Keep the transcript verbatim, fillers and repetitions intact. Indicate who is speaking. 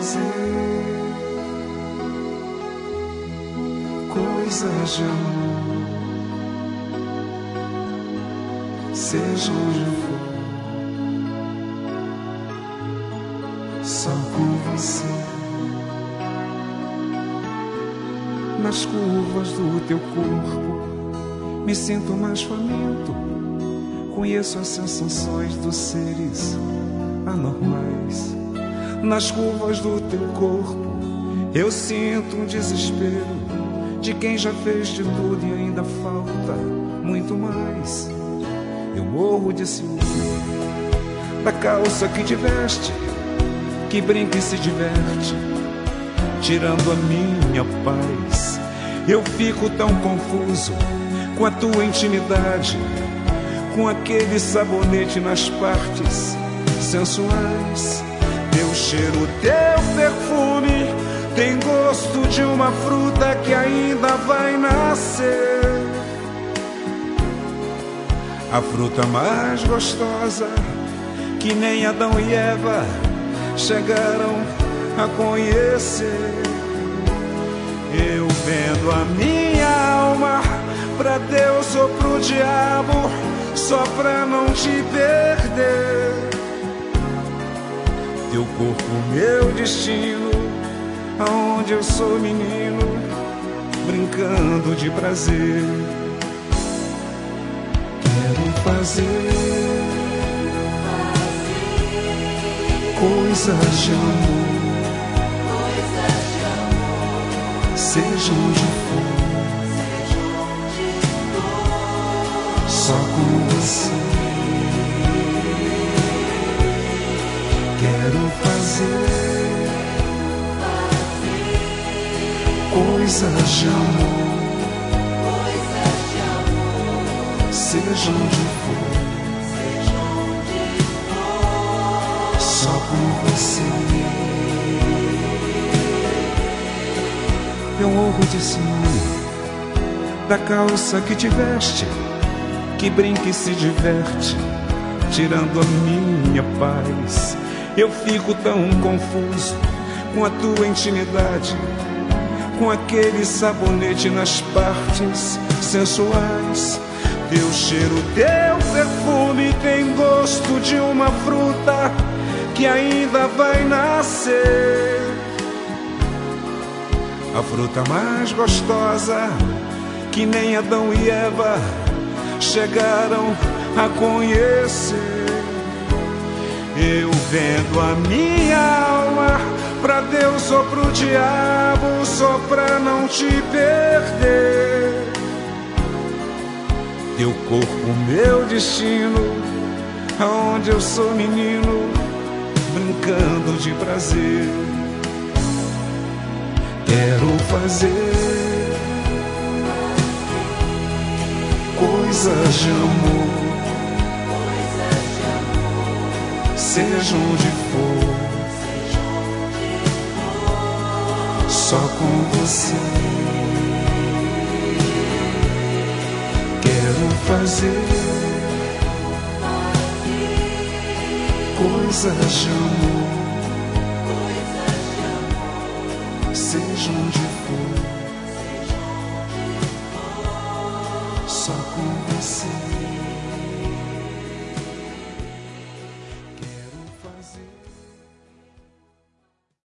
Speaker 1: fazer coisas de amor, seja onde for, só com você. Nas curvas do teu corpo me sinto mais faminto, conheço as sensações dos seres anormais. Nas curvas do teu corpo eu sinto um desespero de quem já fez de tudo e ainda falta muito mais. Eu morro de ciúme da calça que te veste, que brinca e se diverte, tirando a minha paz. Eu fico tão confuso com a tua intimidade, com aquele sabonete nas partes sensuais. Teu cheiro, teu perfume tem gosto de uma fruta que ainda vai nascer. A fruta mais gostosa que nem Adão e Eva chegaram a conhecer. Eu vendo a minha alma pra Deus ou pro diabo, só pra não te perder. Teu corpo, meu destino, aonde eu sou menino, brincando de prazer. Quero fazer coisas de amor, seja onde for, só com você. Quero fazer coisas de amor, seja onde for, só com você. Eu morro de ciúme da calça que te veste, que brinca e se diverte, tirando a minha paz. Eu fico tão confuso com a tua intimidade, com aquele sabonete nas partes sensuais. Teu cheiro, teu perfume tem gosto de uma fruta que ainda vai nascer. A fruta mais gostosa que nem Adão e Eva chegaram a conhecer. Eu vendo a minha alma pra Deus ou pro diabo, só pra não te perder. Teu corpo, meu destino, aonde eu sou menino, brincando de prazer. Quero fazer coisas de amor, seja onde for, só com você. Quero fazer coisas de amor, seja onde for, só com você.